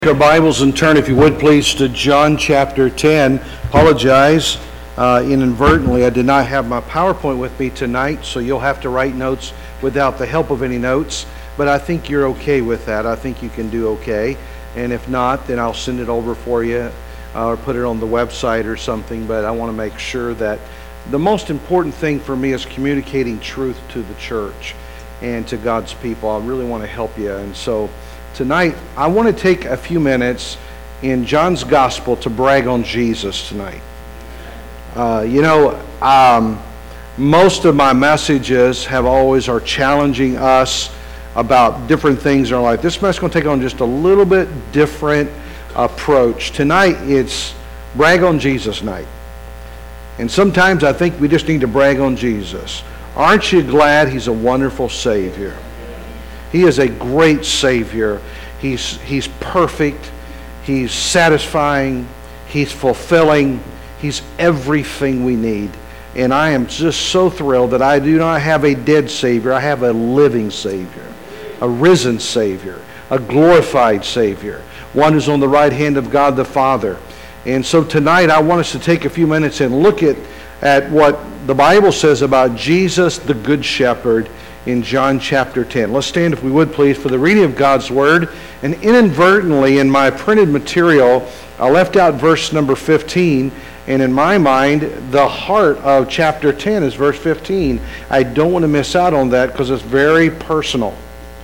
Our Bibles and turn, if you would please, to John chapter 10. Apologize inadvertently. I did not have my PowerPoint with me tonight, so you'll have to write notes without the help of any notes. But I think you're okay with that. I think you can do okay. And if not, then I'll send it over for you or put it on the website or something. But I want to make sure that the most important thing for me is communicating truth to the church and to God's people. I really want to help you. And so tonight, I want to take a few minutes in John's Gospel to brag on Jesus tonight. Most of my messages are challenging us about different things in our life. This message is going to take on just a little bit different approach. Tonight, it's brag on Jesus night. And sometimes I think we just need to brag on Jesus. Aren't you glad He's a wonderful Savior? He is a great Savior. He's perfect. He's satisfying. He's fulfilling. He's everything we need. And I am just so thrilled that I do not have a dead Savior. I have a living Savior, a risen Savior, a glorified Savior, one who's on the right hand of God the Father. And so tonight I want us to take a few minutes and look at what the Bible says about Jesus, the Good Shepherd, in John chapter 10. Let's stand, if we would please, for the reading of God's Word. And inadvertently in my printed material, I left out verse number 15. And in my mind, the heart of chapter 10 is verse 15. I don't want to miss out on that because it's very personal.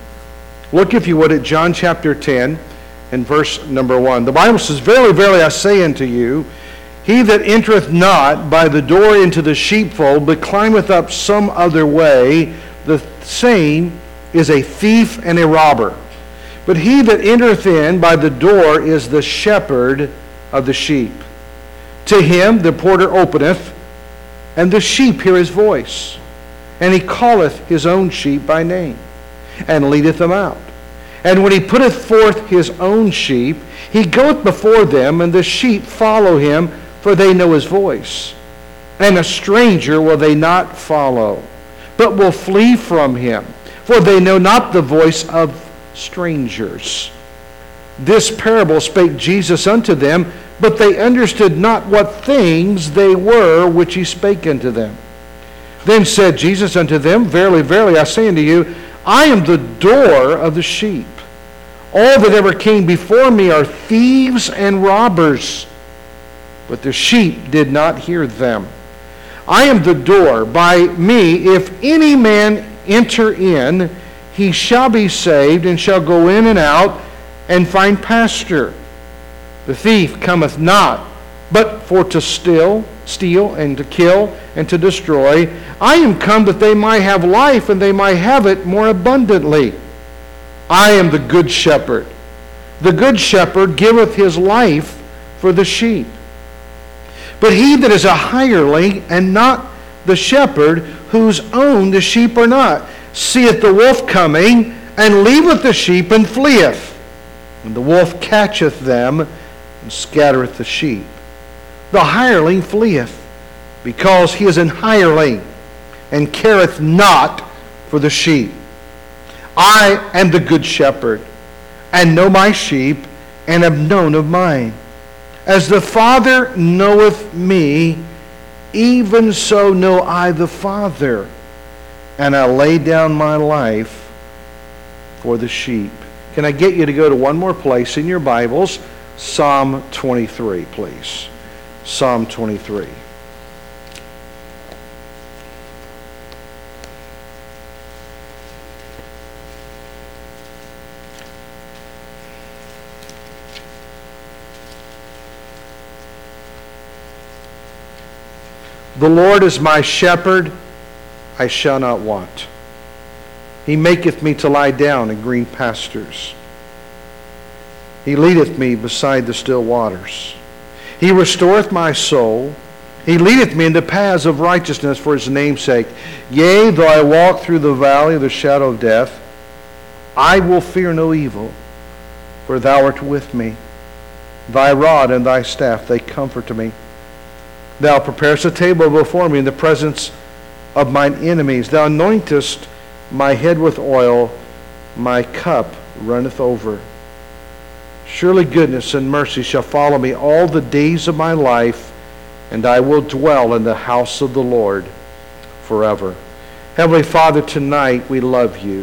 Look, if you would, at John chapter 10 and verse number 1. The Bible says, "Verily, verily, I say unto you, he that entereth not by the door into the sheepfold, but climbeth up some other way, the same is a thief and a robber. But he that entereth in by the door is the shepherd of the sheep. To him the porter openeth, and the sheep hear his voice. And he calleth his own sheep by name, and leadeth them out. And when he putteth forth his own sheep, he goeth before them, and the sheep follow him, for they know his voice. And a stranger will they not follow, but will flee from him, for they know not the voice of strangers. This parable spake Jesus unto them, but they understood not what things they were which he spake unto them. Then said Jesus unto them, Verily, verily, I say unto you, I am the door of the sheep. All that ever came before me are thieves and robbers, but the sheep did not hear them. I am the door. By me, if any man enter in, he shall be saved, and shall go in and out, and find pasture. The thief cometh not, but for to steal, and to kill, and to destroy. I am come that they might have life, and they might have it more abundantly. I am the good shepherd. The good shepherd giveth his life for the sheep. But he that is a hireling, and not the shepherd, whose own the sheep are not, seeth the wolf coming, and leaveth the sheep, and fleeth. And the wolf catcheth them, and scattereth the sheep. The hireling fleeth, because he is an hireling, and careth not for the sheep. I am the good shepherd, and know my sheep, and am known of mine. As the Father knoweth me, even so know I the Father, and I lay down my life for the sheep." Can I get you to go to one more place in your Bibles? Psalm 23, please. Psalm 23. The Lord is my shepherd, I shall not want. He maketh me to lie down in green pastures. He leadeth me beside the still waters. He restoreth my soul. He leadeth me in the paths of righteousness for his name's sake. Yea, though I walk through the valley of the shadow of death, I will fear no evil, for thou art with me. Thy rod and thy staff, they comfort me. Thou preparest a table before me in the presence of mine enemies. Thou anointest my head with oil. My cup runneth over. Surely goodness and mercy shall follow me all the days of my life, and I will dwell in the house of the Lord forever. Heavenly Father, tonight we love you.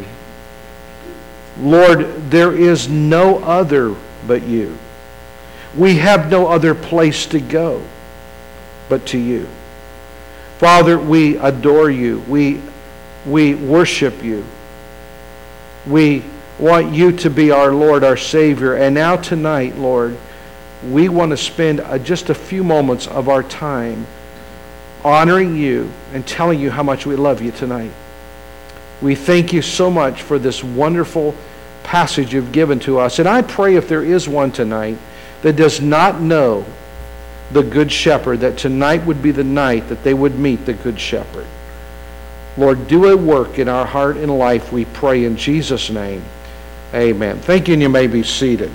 Lord, there is no other but you. We have no other place to go but to you. Father, we adore you. We worship you. We want you to be our Lord, our Savior. And now tonight, Lord, we want to spend just a few moments of our time honoring you and telling you how much we love you tonight. We thank you so much for this wonderful passage you've given to us. And I pray if there is one tonight that does not know the Good Shepherd, that tonight would be the night that they would meet the Good Shepherd. Lord, do a work in our heart and life, we pray in Jesus' name. Amen. Thank you, and you may be seated.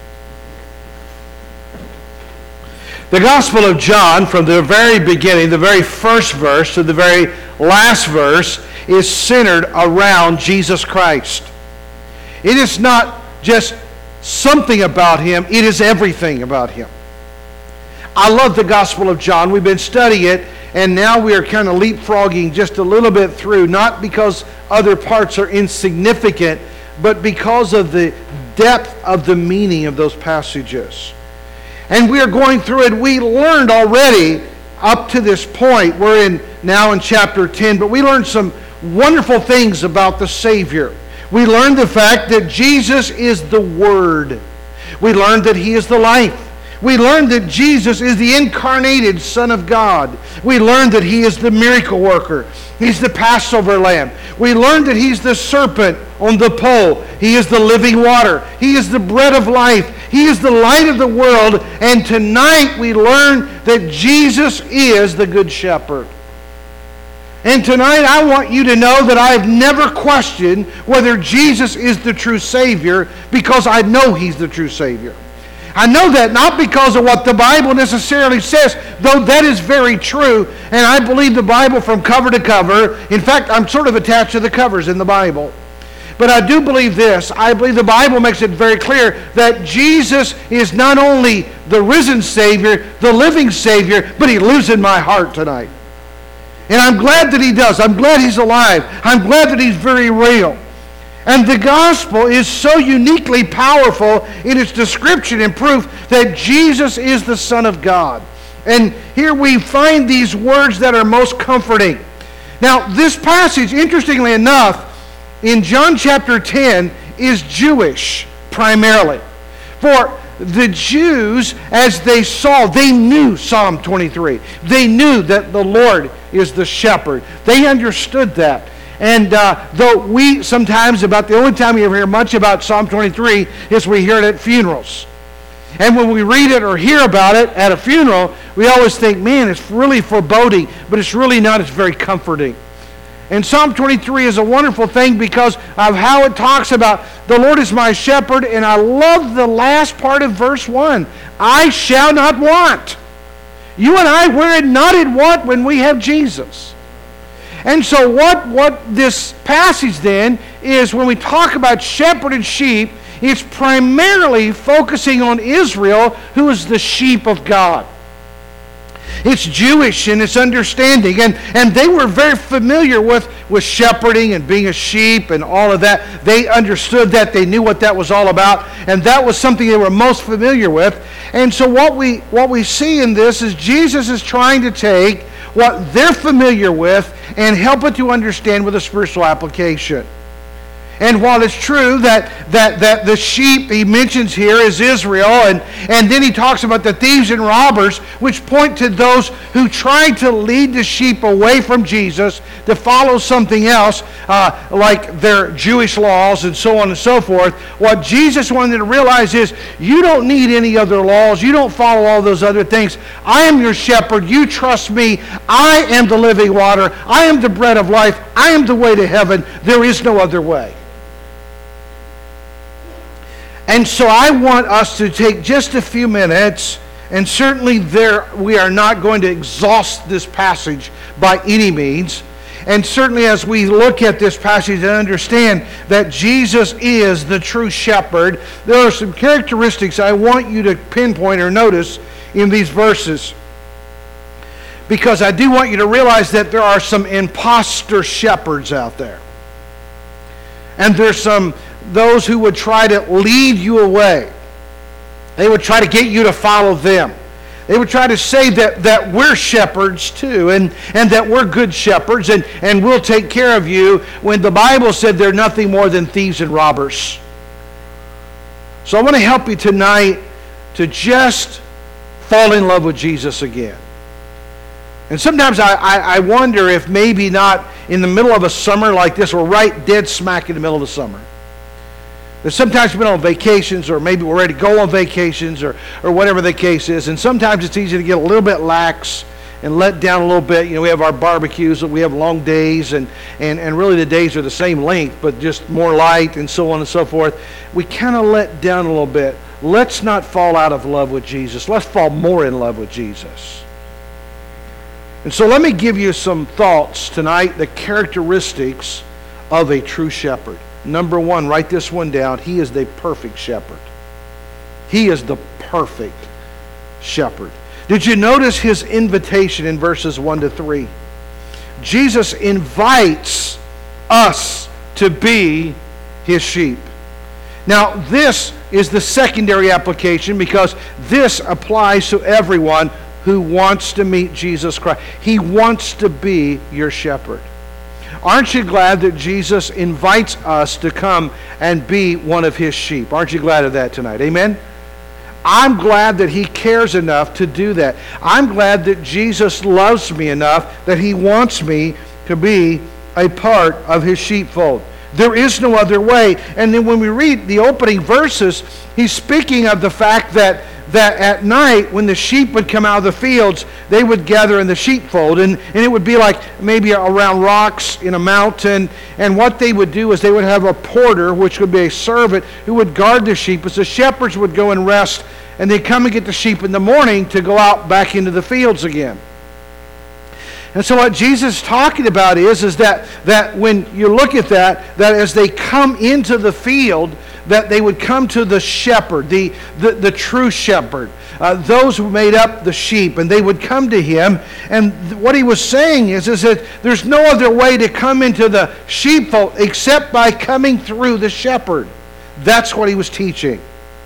The Gospel of John, from the very beginning, the very first verse to the very last verse, is centered around Jesus Christ. It is not just something about him, it is everything about him. I love the Gospel of John. We've been studying it, and now we are kind of leapfrogging just a little bit through, not because other parts are insignificant, but because of the depth of the meaning of those passages. And we are going through it. We learned already up to this point, we're now in chapter 10, but we learned some wonderful things about the Savior. We learned the fact that Jesus is the Word. We learned that he is the life. We learned that Jesus is the incarnated Son of God. We learned that he is the miracle worker. He's the Passover lamb. We learned that he's the serpent on the pole. He is the living water. He is the bread of life. He is the light of the world. And tonight we learn that Jesus is the Good Shepherd. And tonight I want you to know that I've never questioned whether Jesus is the true Savior, because I know he's the true Savior. I know that not because of what the Bible necessarily says, though that is very true, and I believe the Bible from cover to cover. In fact, I'm sort of attached to the covers in the Bible. But I do believe this. I believe the Bible makes it very clear that Jesus is not only the risen Savior, the living Savior, but he lives in my heart tonight. And I'm glad that he does. I'm glad he's alive. I'm glad that he's very real. And the gospel is so uniquely powerful in its description and proof that Jesus is the Son of God. And here we find these words that are most comforting. Now, this passage, interestingly enough, in John chapter 10, is Jewish primarily. For the Jews, as they saw, they knew Psalm 23. They knew that the Lord is the shepherd. They understood that. And though we sometimes, about the only time we ever hear much about Psalm 23 is we hear it at funerals. And when we read it or hear about it at a funeral, we always think, man, it's really foreboding, but it's really not. It's very comforting. And Psalm 23 is a wonderful thing because of how it talks about the Lord is my shepherd, and I love the last part of verse 1. I shall not want. You and I, we're not in want when we have Jesus. And so what this passage then is, when we talk about shepherd and sheep, it's primarily focusing on Israel, who is the sheep of God. It's Jewish in its understanding, and they were very familiar with shepherding and being a sheep and all of that. They understood that. They knew what that was all about, and that was something they were most familiar with. And so what we see in this is Jesus is trying to take what they're familiar with and help it to understand with a spiritual application. And while it's true that the sheep he mentions here is Israel, and then he talks about the thieves and robbers, which point to those who try to lead the sheep away from Jesus to follow something else, like their Jewish laws and so on and so forth. What Jesus wanted to realize is, you don't need any other laws. You don't follow all those other things. I am your shepherd. You trust me. I am the living water. I am the bread of life. I am the way to heaven. There is no other way. And so I want us to take just a few minutes, and certainly we are not going to exhaust this passage by any means. And certainly as we look at this passage and understand that Jesus is the true shepherd, there are some characteristics I want you to pinpoint or notice in these verses. Because I do want you to realize that there are some imposter shepherds out there. And there's those who would try to lead you away. They would try to get you to follow them. They would try to say that we're shepherds too, and that we're good shepherds, and we'll take care of you, when the Bible said they're nothing more than thieves and robbers. So I want to help you tonight to just fall in love with Jesus again. And sometimes I wonder if maybe not in the middle of a summer like this, we're right dead smack in the middle of the summer. That sometimes we've been on vacations, or maybe we're ready to go on vacations, or whatever the case is. And sometimes it's easy to get a little bit lax and let down a little bit. You know, we have our barbecues, we have long days, and really the days are the same length, but just more light and so on and so forth. We kind of let down a little bit. Let's not fall out of love with Jesus. Let's fall more in love with Jesus. And so let me give you some thoughts tonight, the characteristics of a true shepherd. Number one, write this one down. He is the perfect shepherd. He is the perfect shepherd. Did you notice his invitation in verses 1 to 3? Jesus invites us to be his sheep. Now, this is the secondary application, because this applies to everyone who wants to meet Jesus Christ. He wants to be your shepherd. Aren't you glad that Jesus invites us to come and be one of his sheep? Aren't you glad of that tonight? Amen? I'm glad that he cares enough to do that. I'm glad that Jesus loves me enough that he wants me to be a part of his sheepfold. There is no other way. And then when we read the opening verses, he's speaking of the fact that at night, when the sheep would come out of the fields, they would gather in the sheepfold. And it would be like maybe around rocks in a mountain. And what they would do is they would have a porter, which would be a servant, who would guard the sheep as the shepherds would go and rest. And they'd come and get the sheep in the morning to go out back into the fields again. And so what Jesus is talking about is that when you look at that as they come into the field, that they would come to the shepherd, the true shepherd, those who made up the sheep, and they would come to him. And what he was saying is that there's no other way to come into the sheepfold except by coming through the shepherd. That's what he was teaching.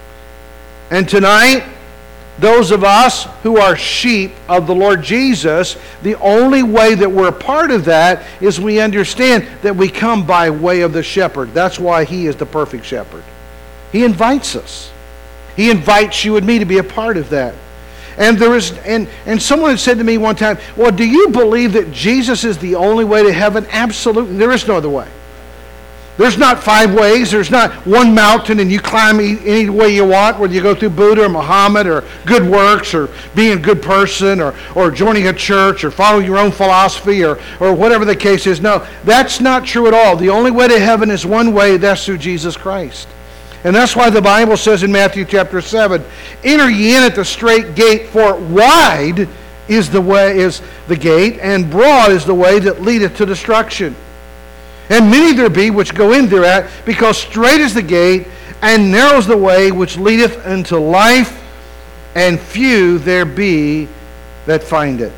And tonight, those of us who are sheep of the Lord Jesus, the only way that we're a part of that is we understand that we come by way of the shepherd. That's why he is the perfect shepherd. He invites us. He invites you and me to be a part of that. And someone said to me one time, well, do you believe that Jesus is the only way to heaven? Absolutely. There is no other way. There's not 5 ways. There's not one mountain and you climb any way you want, whether you go through Buddha or Muhammad or good works or being a good person or joining a church or following your own philosophy or whatever the case is. No, that's not true at all. The only way to heaven is one way. That's through Jesus Christ. And that's why the Bible says in Matthew chapter 7, enter ye in at the strait gate, for wide is the gate, and broad is the way that leadeth to destruction. And many there be which go in thereat, because strait is the gate, and narrow is the way which leadeth unto life, and few there be that find it.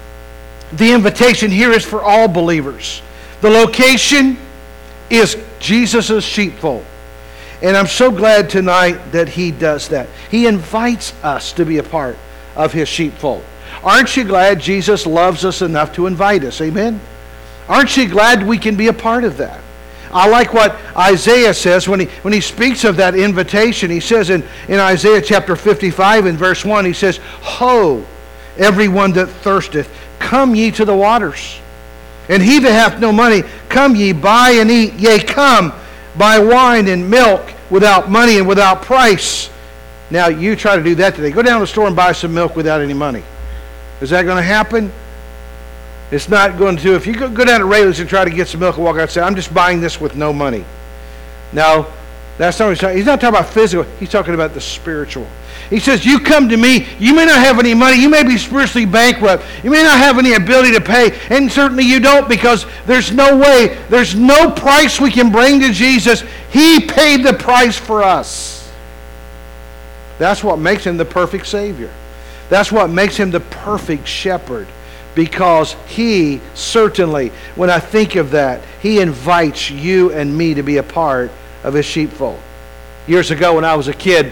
The invitation here is for all believers. The location is Jesus' sheepfold. And I'm so glad tonight that he does that. He invites us to be a part of his sheepfold. Aren't you glad Jesus loves us enough to invite us? Amen? Aren't you glad we can be a part of that? I like what Isaiah says when he speaks of that invitation. He says in Isaiah chapter 55 and verse 1, he says, Ho, everyone that thirsteth, come ye to the waters. And he that hath no money, come ye, buy and eat. Yea, come, buy wine and milk without money and without price. Now, you try to do that today. Go down to the store and buy some milk without any money. Is that going to happen? It's not going to. If you go down to Rayleigh's and try to get some milk and walk out and say, I'm just buying this with no money. Now, that's not what he's talking about. He's not talking about physical. He's talking about the spiritual. He says, you come to me, you may not have any money, you may be spiritually bankrupt, you may not have any ability to pay, and certainly you don't, because there's no way, there's no price we can bring to Jesus. He paid the price for us. That's what makes him the perfect Savior. That's what makes him the perfect shepherd, because he certainly, when I think of that, he invites you and me to be a part of his sheepfold. Years ago when I was a kid,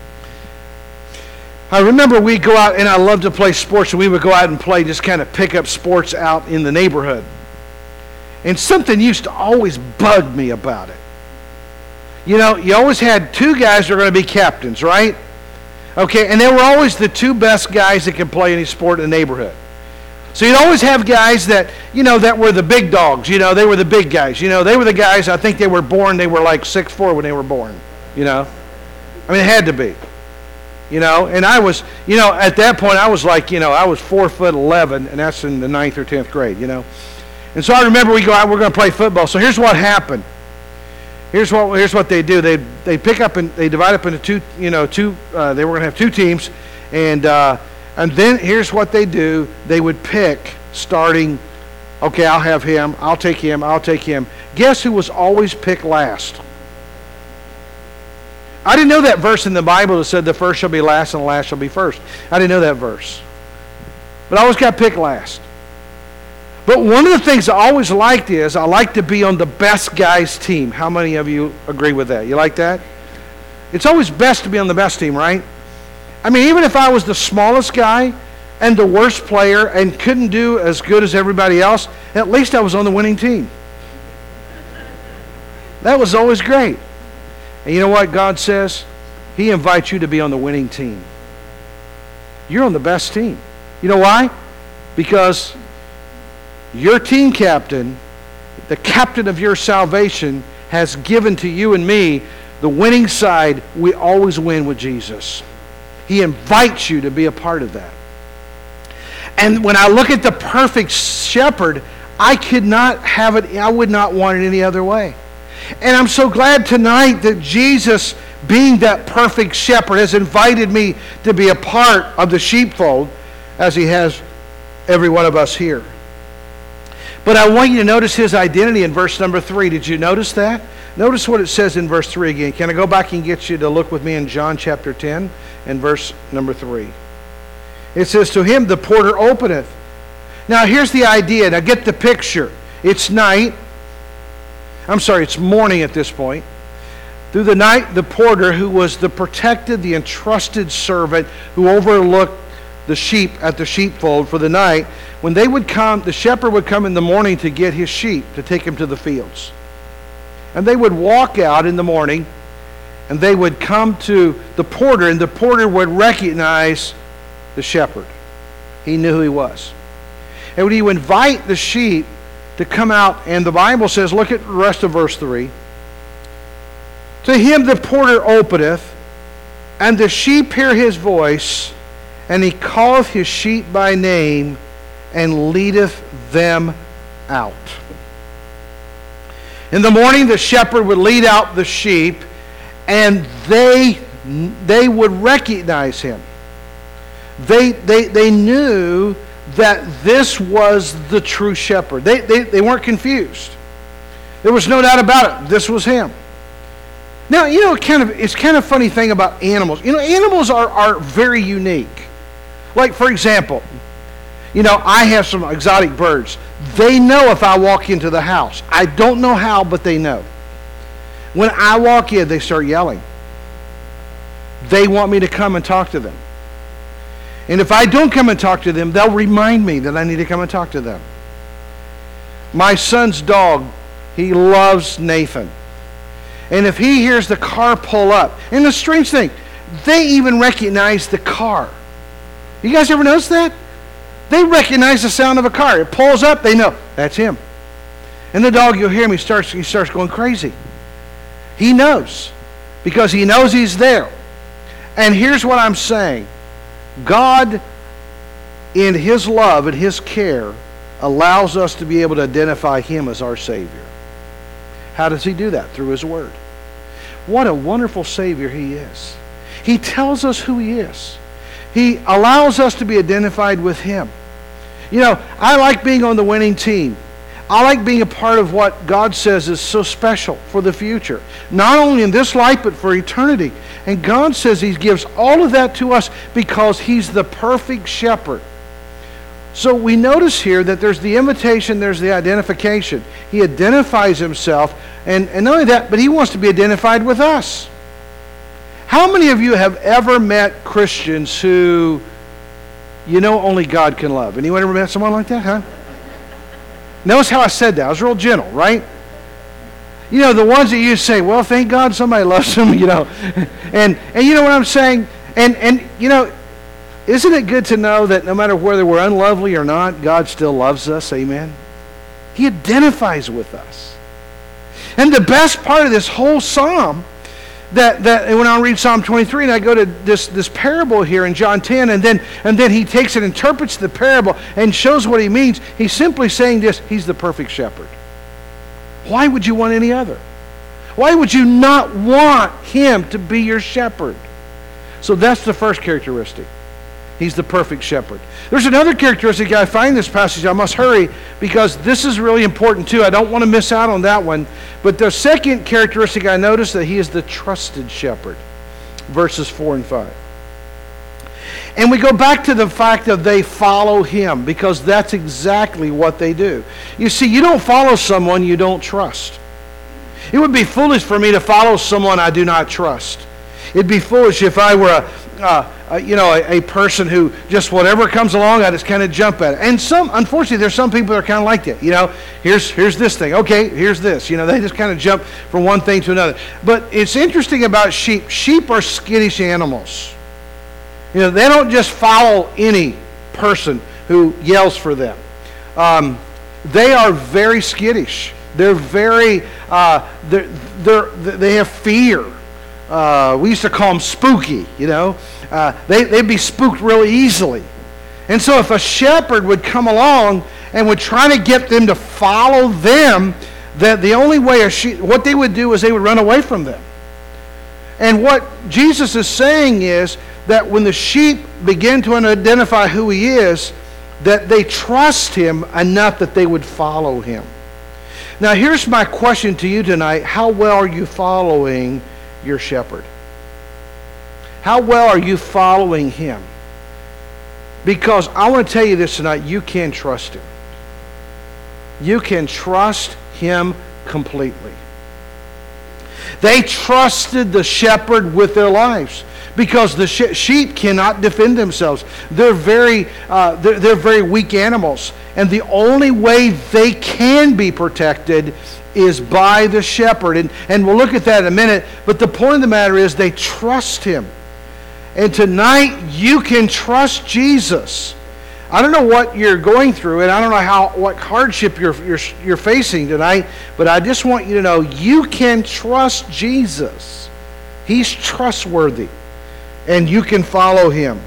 I remember we'd go out, and I loved to play sports, and we would go out and play, just kind of pick up sports out in the neighborhood. And something used to always bug me about it. You know, you always had two guys that are going to be captains, right? Okay, and they were always the two best guys that could play any sport in the neighborhood. So you'd always have guys that, you know, that were the big dogs. You know, they were the big guys. You know, they were the guys, I think they were like 6'4" when they were born, you know. I mean, it had to be. You know, and I was, you know, at that point I was like, you know, I was 4'11", and that's in the 9th or 10th grade, you know. And so I remember we go out, we're going to play football. So here's what happened. Here's what they do. They pick up and they divide up into two. They were going to have two teams, and then here's what they do. They would pick starting. Okay, I'll have him. I'll take him. I'll take him. Guess who was always picked last? I didn't know that verse in the Bible that said the first shall be last and the last shall be first. I didn't know that verse. But I always got picked last. But one of the things I always liked is I like to be on the best guy's team. How many of you agree with that? You like that? It's always best to be on the best team, right? I mean, even if I was the smallest guy and the worst player and couldn't do as good as everybody else, at least I was on the winning team. That was always great. And you know what God says? He invites you to be on the winning team. You're on the best team. You know why? Because your team captain, the captain of your salvation, has given to you and me the winning side. We always win with Jesus. He invites you to be a part of that. And when I look at the perfect shepherd, I could not have it, I would not want it any other way. And I'm so glad tonight that Jesus, being that perfect shepherd, has invited me to be a part of the sheepfold, as he has every one of us here. But I want you to notice his identity in verse number 3. Did you notice that? Notice what it says in verse 3 again. Can I go back and get you to look with me in John chapter 10 and verse number 3? It says, to him the porter openeth. Now here's the idea. Now get the picture. It's night. It's morning at this point. Through the night, the porter, who was the protected, the entrusted servant who overlooked the sheep at the sheepfold for the night, when they would come, the shepherd would come in the morning to get his sheep, to take him to the fields. And they would walk out in the morning, and they would come to the porter, and the porter would recognize the shepherd. He knew who he was. And when he would invite the sheep to come out, and the Bible says, look at the rest of verse 3. To him the porter openeth, and the sheep hear his voice, and he calleth his sheep by name, and leadeth them out. In the morning the shepherd would lead out the sheep, and they would recognize him. They knew that this was the true shepherd. They weren't confused. There was no doubt about it. This was him. Now, you know, it's kind of funny thing about animals. You know, animals are very unique. Like, for example, you know, I have some exotic birds. They know if I walk into the house. I don't know how, but they know. When I walk in, they start yelling. They want me to come and talk to them. And if I don't come and talk to them, they'll remind me that I need to come and talk to them. My son's dog, he loves Nathan. And if he hears the car pull up, and the strange thing, they even recognize the car. You guys ever notice that? They recognize the sound of a car. It pulls up, they know, that's him. And the dog, you'll hear him, he starts going crazy. He knows, because he knows he's there. And here's what I'm saying. God, in his love and his care, allows us to be able to identify him as our Savior. How does he do that? Through his word. What a wonderful Savior he is. He tells us who He is. He allows us to be identified with Him. You know, I like being on the winning team. I like being a part of what God says is so special for the future. Not only in this life, but for eternity. And God says He gives all of that to us because He's the perfect shepherd. So we notice here that there's the invitation, there's the identification. He identifies Himself, and not only that, but He wants to be identified with us. How many of you have ever met Christians who you know only God can love? Anyone ever met someone like that, huh? Notice how I said that. I was real gentle, right? You know, the ones that you say, well, thank God somebody loves them, you know. And you know what I'm saying? And you know, isn't it good to know that no matter whether we're unlovely or not, God still loves us, amen? He identifies with us. And the best part of this whole psalm, that when I read Psalm 23 and I go to this parable here in John 10, and then he takes and interprets the parable and shows what he means, he's simply saying this: He's the perfect shepherd. Why would you want any other? Why would you not want Him to be your shepherd? So that's the first characteristic. He's the perfect shepherd. There's another characteristic I find in this passage. I must hurry because this is really important too. I don't want to miss out on that one. But the second characteristic I notice that He is the trusted shepherd. Verses 4 and 5. And we go back to the fact that they follow Him, because that's exactly what they do. You see, you don't follow someone you don't trust. It would be foolish for me to follow someone I do not trust. It'd be foolish if I were a person who just whatever comes along, I just kind of jump at it. And unfortunately, there's some people that are kind of like that. You know, here's this thing. Okay, here's this. You know, they just kind of jump from one thing to another. But it's interesting about sheep. Sheep are skittish animals. You know, they don't just follow any person who yells for them. They are very skittish. They're very, they have fear. We used to call them spooky, you know. They'd be spooked really easily. And so if a shepherd would come along and would try to get them to follow them, that the only way what they would do is they would run away from them. And what Jesus is saying is that when the sheep begin to identify who He is, that they trust Him enough that they would follow Him. Now here's my question to you tonight. How well are you following your shepherd? How well are you following Him? Because I want to tell you this tonight, you can trust Him. You can trust Him completely. They trusted the shepherd with their lives because the sheep cannot defend themselves. They're very weak animals, and the only way they can be protected is by the shepherd. And we'll look at that in a minute. But the point of the matter is they trust Him. And tonight you can trust Jesus. I don't know what you're going through, and I don't know what hardship you're facing tonight, but I just want you to know you can trust Jesus. He's trustworthy, and you can follow Him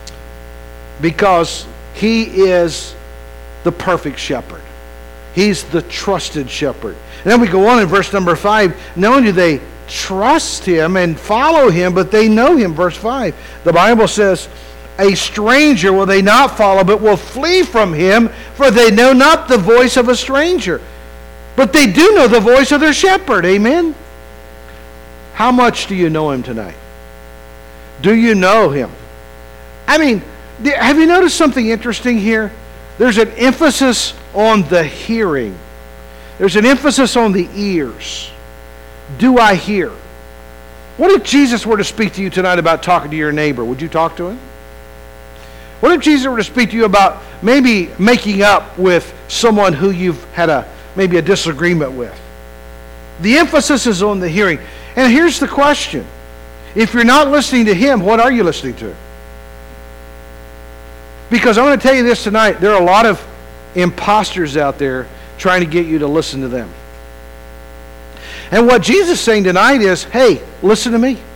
because He is the perfect shepherd. He's the trusted shepherd. And then we go on in verse number 5. Not only do they trust Him and follow Him, but they know Him. Verse 5. The Bible says, a stranger will they not follow, but will flee from him, for they know not the voice of a stranger. But they do know the voice of their shepherd. Amen? How much do you know Him tonight? Do you know Him? I mean, have you noticed something interesting here? There's an emphasis on the hearing. There's an emphasis on the ears. Do I hear? What if Jesus were to speak to you tonight about talking to your neighbor? Would you talk to him? What if Jesus were to speak to you about maybe making up with someone who you've had maybe a disagreement with? The emphasis is on the hearing. And here's the question. If you're not listening to Him, what are you listening to? Because I want to tell you this tonight, there are a lot of imposters out there trying to get you to listen to them. And what Jesus is saying tonight is, hey, listen to me.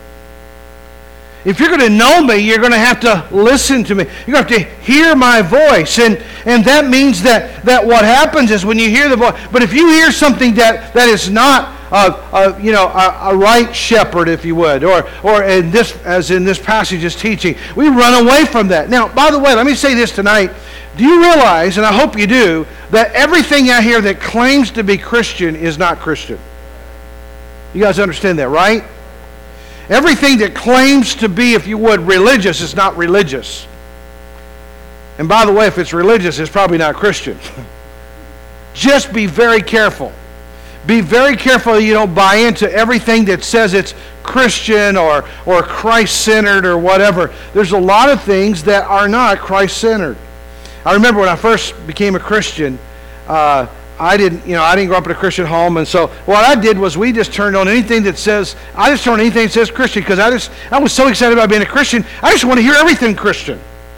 If you're going to know me, you're going to have to listen to me. You're going to have to hear my voice. And that means that what happens is when you hear the voice, but if you hear something that is not a right shepherd, if you would, or in this, as in this passage is teaching. We run away from that. Now, by the way, let me say this tonight. Do you realize, and I hope you do, that everything out here that claims to be Christian is not Christian? You guys understand that, right? Everything that claims to be, if you would, religious is not religious. And by the way, if it's religious, it's probably not Christian. Just be very careful. Be very careful you don't buy into everything that says it's Christian or Christ-centered or whatever. There's a lot of things that are not Christ-centered. I remember when I first became a Christian, I didn't grow up in a Christian home, and so what I did was we just turned on anything that says Christian, because I was so excited about being a Christian. I just want to hear everything Christian.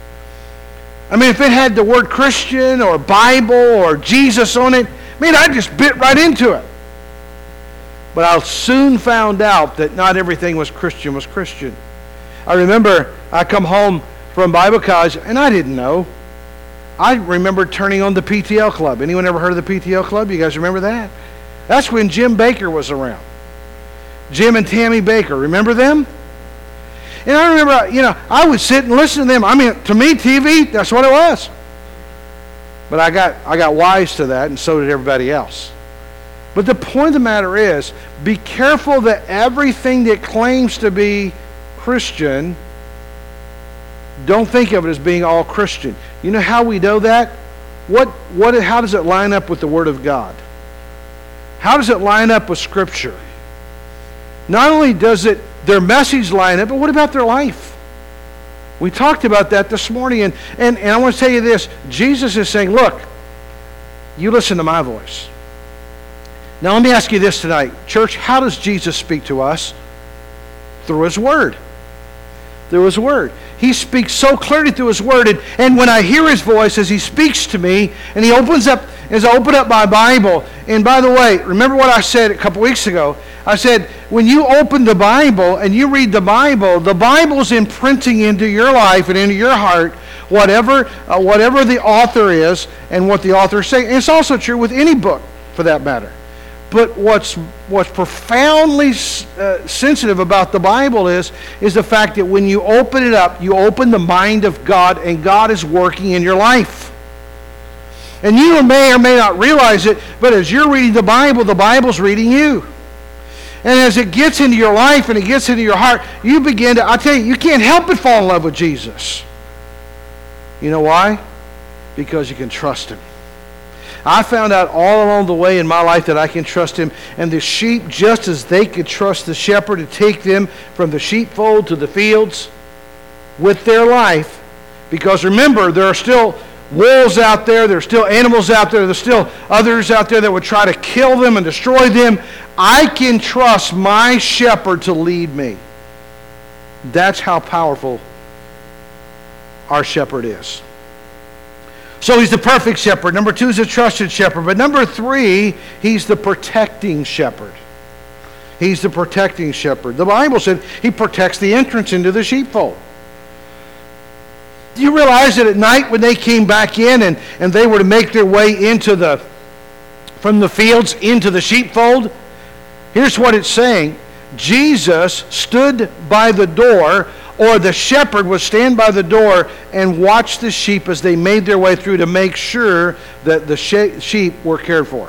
I mean, if it had the word Christian or Bible or Jesus on it, I just bit right into it. But I soon found out that not everything was Christian. I remember I come home from Bible college, and I didn't know. I remember turning on the PTL Club. Anyone ever heard of the PTL Club? You guys remember that? That's when Jim Baker was around. Jim and Tammy Baker. Remember them? And I remember, I would sit and listen to them. To me, TV, that's what it was. But I got wise to that, and so did everybody else. But the point of the matter is, be careful that everything that claims to be Christian, don't think of it as being all Christian. You know how we know that? How does it line up with the Word of God? How does it line up with Scripture? Not only does their message line up, but what about their life? We talked about that this morning, and I want to tell you this. Jesus is saying, look, you listen to my voice. Now let me ask you this tonight. Church, how does Jesus speak to us? Through His Word. Through His Word. He speaks so clearly through His Word, and when I hear His voice as He speaks to me, and He opens up, as I open up my Bible, and by the way, remember what I said a couple weeks ago? I said, when you open the Bible and you read the Bible's imprinting into your life and into your heart whatever the author is and what the author is saying. And it's also true with any book, for that matter. But what's profoundly sensitive about the Bible is the fact that when you open it up, you open the mind of God, and God is working in your life. And you may or may not realize it, but as you're reading the Bible's reading you. And as it gets into your life and it gets into your heart, you begin to, I tell you, you can't help but fall in love with Jesus. You know why? Because you can trust Him. I found out all along the way in my life that I can trust Him. And the sheep, just as they could trust the shepherd to take them from the sheepfold to the fields with their life. Because remember, there are still wolves out there, there are still animals out there, there's still others out there that would try to kill them and destroy them. I can trust my shepherd to lead me. That's how powerful our shepherd is. So He's the perfect shepherd. Number 2 is a trusted shepherd. But number 3, He's the protecting shepherd. He's the protecting shepherd. The Bible said He protects the entrance into the sheepfold. Do you realize that at night when they came back in and they were to make their way from the fields into the sheepfold? Here's what it's saying. Jesus stood by the door, or the shepherd would stand by the door and watch the sheep as they made their way through to make sure that the sheep were cared for.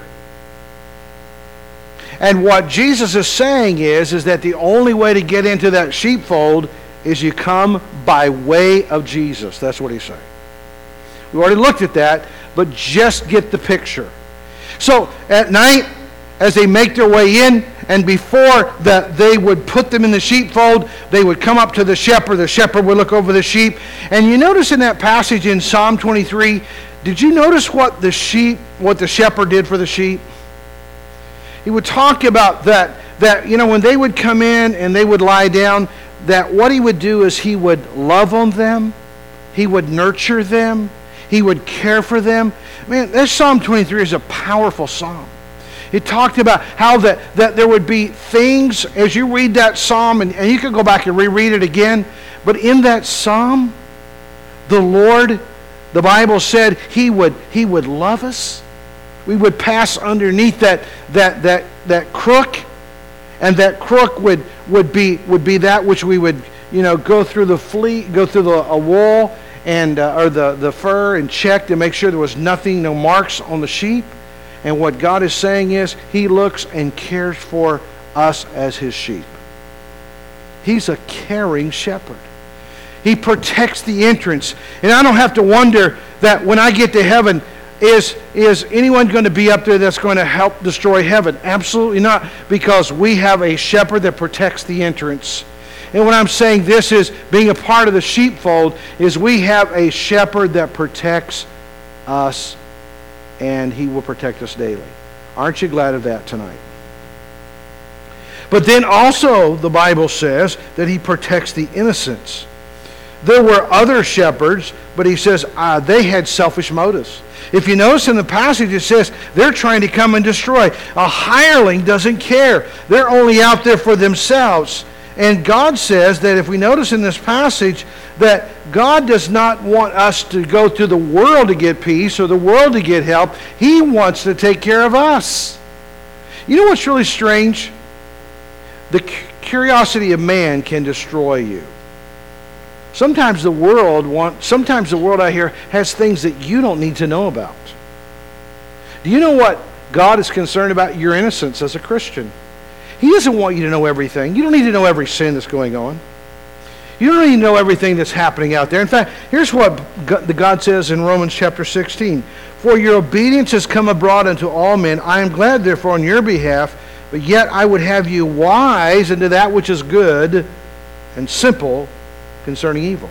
And what Jesus is saying is that the only way to get into that sheepfold is you come by way of Jesus. That's what He's saying. We already looked at that, but just get the picture. So at night, as they make their way in, and before they would put them in the sheepfold, they would come up to the shepherd would look over the sheep. And you notice in that passage in Psalm 23, did you notice what the shepherd did for the sheep? He would talk about that when they would come in and they would lie down, that what He would do is He would love on them, He would nurture them, He would care for them. Man, this Psalm 23 is a powerful psalm. It talked about how that there would be things, as you read that psalm, and you can go back and reread it again, but in that psalm, the Lord, the Bible said He would love us. We would pass underneath that crook, And that crook would be that which we would, go through a wool and or the fur and check to make sure there was nothing, no marks on the sheep. And what God is saying is He looks and cares for us as His sheep. He's a caring shepherd. He protects the entrance. And I don't have to wonder that when I get to heaven, is anyone going to be up there that's going to help destroy heaven? Absolutely not, because we have a shepherd that protects the entrance. And when I'm saying this is being a part of the sheepfold, is we have a shepherd that protects us, and He will protect us daily. Aren't you glad of that tonight? But then also the Bible says that He protects the innocents. There were other shepherds, but He says they had selfish motives. If you notice in the passage, it says they're trying to come and destroy. A hireling doesn't care. They're only out there for themselves. And God says that if we notice in this passage that God does not want us to go to the world to get peace or the world to get help. He wants to take care of us. You know what's really strange? The curiosity of man can destroy you. Sometimes the world out here has things that you don't need to know about. Do you know what God is concerned about? Your innocence as a Christian. He doesn't want you to know everything. You don't need to know every sin that's going on. You don't need to know everything that's happening out there. In fact, here's what God says in Romans chapter 16. For your obedience has come abroad unto all men. I am glad, therefore, on your behalf, but yet I would have you wise unto that which is good and simple concerning evil.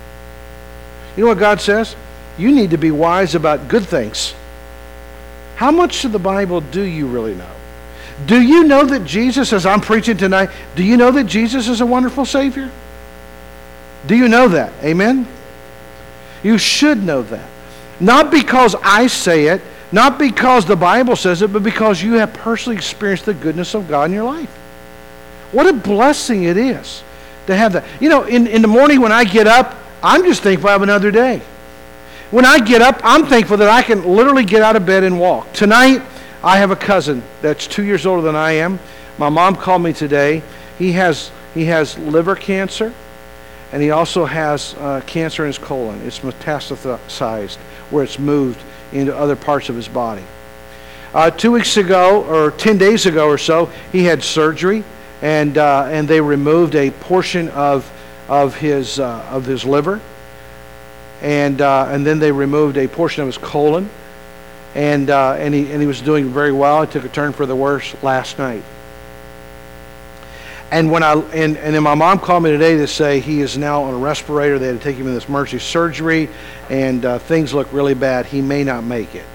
You know what God says? You need to be wise about good things. How much of the Bible do you really know? Do you know that Jesus, as I'm preaching tonight, do you know that Jesus is a wonderful Savior? Do you know that? Amen? You should know that. Not because I say it, not because the Bible says it, but because you have personally experienced the goodness of God in your life. What a blessing it is to have that. You know, in the morning when I get up, I'm just thankful I have another day. When I get up, I'm thankful that I can literally get out of bed and walk. Tonight, I have a cousin that's 2 years older than I am. My mom called me today. He has liver cancer, and he also has cancer in his colon. It's metastasized, where it's moved into other parts of his body. 2 weeks ago, or 10 days ago or so, he had surgery, and they removed a portion of his liver, and then they removed a portion of his colon, and he was doing very well. It took a turn for the worse last night. And then my mom called me today to say he is now on a respirator. They had to take him in this emergency surgery, and things look really bad. He may not make it.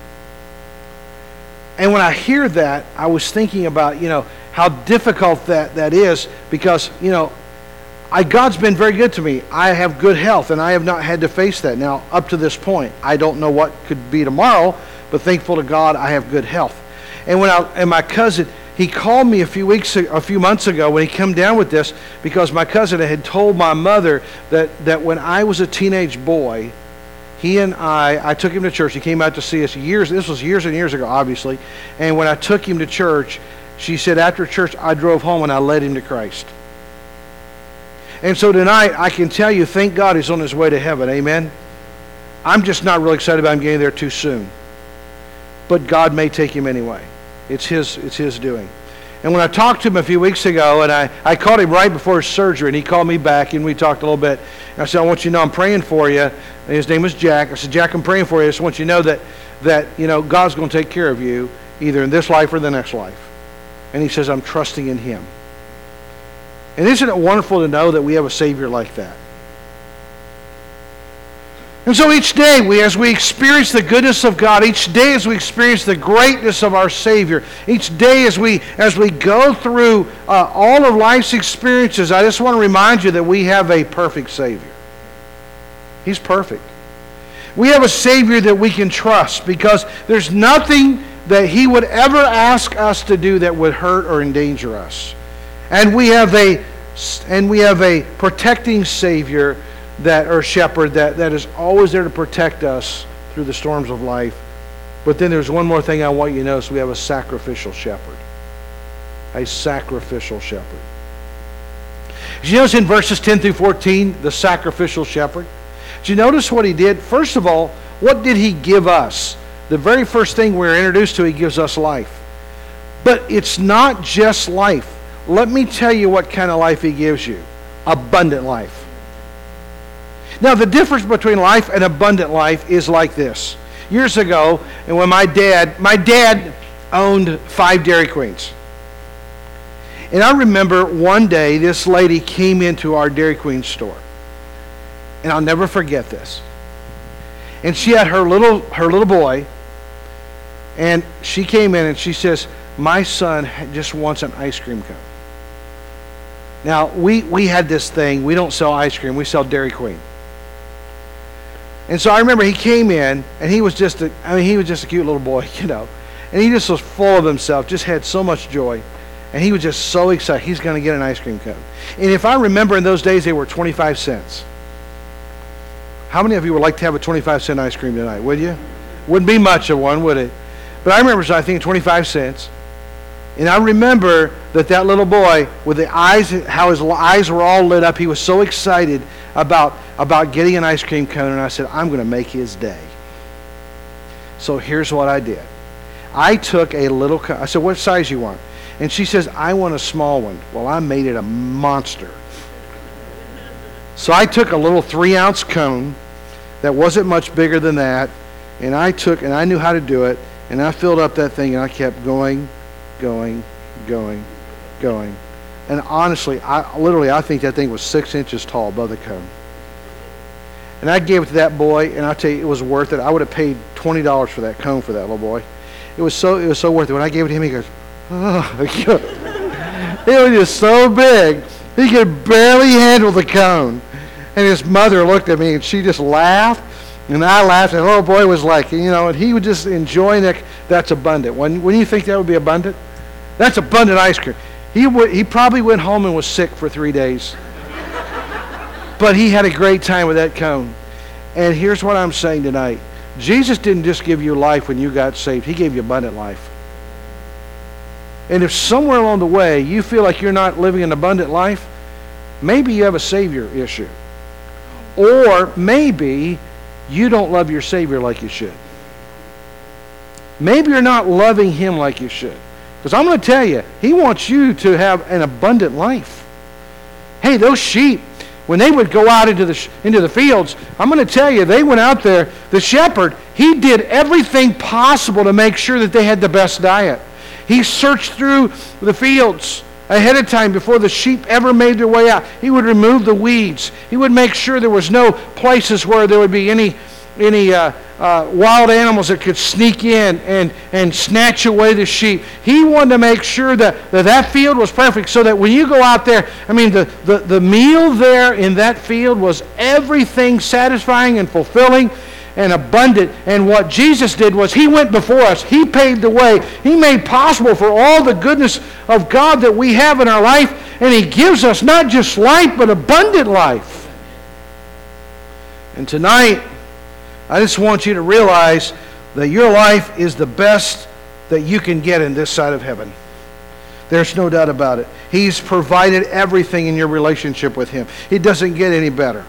And when I hear that, I was thinking about, how difficult that is, because, God's been very good to me. I have good health, and I have not had to face that. Now, up to this point, I don't know what could be tomorrow, but thankful to God, I have good health. And my cousin, he called me a few months ago when he came down with this, because my cousin had told my mother that when I was a teenage boy, he and I took him to church. He came out to see us this was years and years ago, obviously. And when I took him to church, she said after church, I drove home and I led him to Christ. And so tonight, I can tell you, thank God he's on his way to heaven. Amen? I'm just not really excited about him getting there too soon. But God may take him anyway. It's his doing. And when I talked to him a few weeks ago, and I called him right before his surgery, and he called me back, and we talked a little bit. And I said, I want you to know I'm praying for you. And his name was Jack. I said, Jack, I'm praying for you. I just want you to know that God's going to take care of you, either in this life or the next life. And he says, I'm trusting in him. And isn't it wonderful to know that we have a Savior like that? And so each day, as we experience the goodness of God, each day as we experience the greatness of our Savior, each day as we go through all of life's experiences, I just want to remind you that we have a perfect Savior. He's perfect. We have a Savior that we can trust, because there's nothing that He would ever ask us to do that would hurt or endanger us. And we have a protecting Savior, shepherd that is always there to protect us through the storms of life. But then there's one more thing I want you to notice. We have a sacrificial shepherd. a sacrificial shepherd. Did you notice in verses 10 through 14, the sacrificial shepherd? Did you notice what he did? First of all, what did he give us? The very first thing we're introduced to, he gives us life. But it's not just life. Let me tell you what kind of life he gives you. Abundant life. Now, the difference between life and abundant life is like this. Years ago, and when my dad owned 5 Dairy Queens. And I remember one day this lady came into our Dairy Queen store. And I'll never forget this. And she had her little boy, and she came in and she says, "My son just wants an ice cream cone." Now, we had this thing, we don't sell ice cream, we sell Dairy Queen. And so I remember he came in, and he was just a cute little boy, you know. And he just was full of himself, just had so much joy. And he was just so excited. He's going to get an ice cream cone. And if I remember in those days, they were 25 cents. How many of you would like to have a 25-cent ice cream tonight, would you? Wouldn't be much of one, would it? But I remember, I think, 25 cents. And I remember that little boy, with the eyes, how his eyes were all lit up, he was so excited about getting an ice cream cone. And I said, I'm going to make his day. So here's what I did. I took a little cone. I said, what size you want? And she says, I want a small one. Well, I made it a monster. So I took a little 3-ounce cone that wasn't much bigger than that, and I knew how to do it, and I filled up that thing, and I kept going. And honestly, I think that thing was 6 inches tall above the cone. And I gave it to that boy, and I'll tell you, it was worth it. I would have paid $20 for that cone for that little boy. It was so worth it. When I gave it to him, he goes, oh. It was just so big, he could barely handle the cone. And his mother looked at me, and she just laughed, and I laughed, and the little boy was like, you know, and he was just enjoying it. That's abundant. When you think that would be abundant? That's abundant ice cream. He probably went home and was sick for 3 days. But he had a great time with that cone. And here's what I'm saying tonight. Jesus didn't just give you life when you got saved. He gave you abundant life. And if somewhere along the way you feel like you're not living an abundant life, maybe you have a Savior issue. Or maybe you don't love your Savior like you should. Maybe you're not loving Him like you should. Because I'm going to tell you, He wants you to have an abundant life. Hey, those sheep, when they would go out into the fields, I'm going to tell you, they went out there, the shepherd, he did everything possible to make sure that they had the best diet. He searched through the fields ahead of time before the sheep ever made their way out. He would remove the weeds. He would make sure there was no places where there would be any wild animals that could sneak in and snatch away the sheep. He wanted to make sure that field was perfect so that when you go out there, I mean, the meal there in that field was everything satisfying and fulfilling and abundant. And what Jesus did was He went before us. He paved the way. He made possible for all the goodness of God that we have in our life. And He gives us not just life, but abundant life. And tonight, I just want you to realize that your life is the best that you can get in this side of heaven. There's no doubt about it. He's provided everything in your relationship with Him. It doesn't get any better.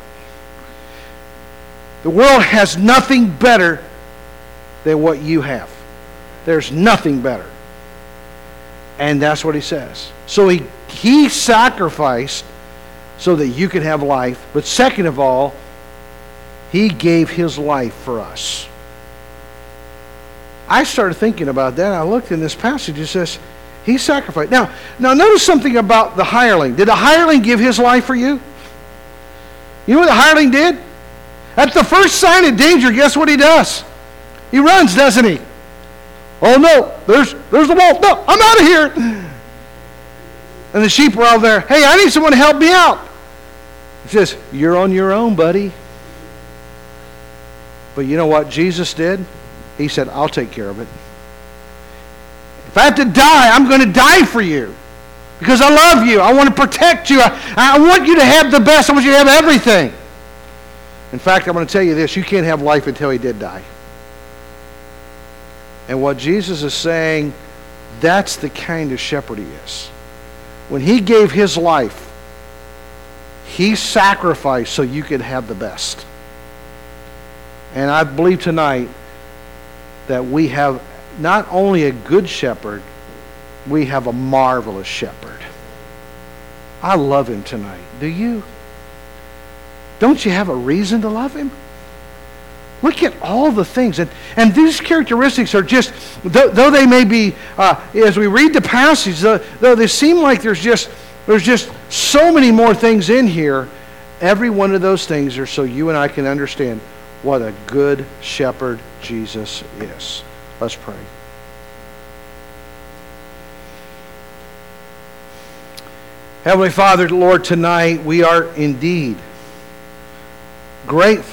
The world has nothing better than what you have. There's nothing better. And that's what He says. So he sacrificed so that you could have life. But second of all, He gave His life for us. I started thinking about that. And I looked in this passage. It says, He sacrificed. Now notice something about the hireling. Did the hireling give his life for you? You know what the hireling did? At the first sign of danger, guess what he does? He runs, doesn't he? Oh no, there's the wolf. No, I'm out of here. And the sheep were all there. Hey, I need someone to help me out. He says, you're on your own, buddy. But you know what Jesus did? He said, I'll take care of it. If I have to die, I'm going to die for you. Because I love you. I want to protect you. I want you to have the best. I want you to have everything. In fact, I'm going to tell you this. You can't have life until He did die. And what Jesus is saying, that's the kind of shepherd He is. when He gave His life, He sacrificed so you could have the best. And I believe tonight that we have not only a good shepherd, we have a marvelous shepherd. I love Him tonight. Do you? Don't you have a reason to love Him? Look at all the things. And these characteristics are just, though they may be, as we read the passage, though they seem like there's just so many more things in here, every one of those things are so you and I can understand what a good shepherd Jesus is. Let's pray. Heavenly Father, Lord, tonight we are indeed grateful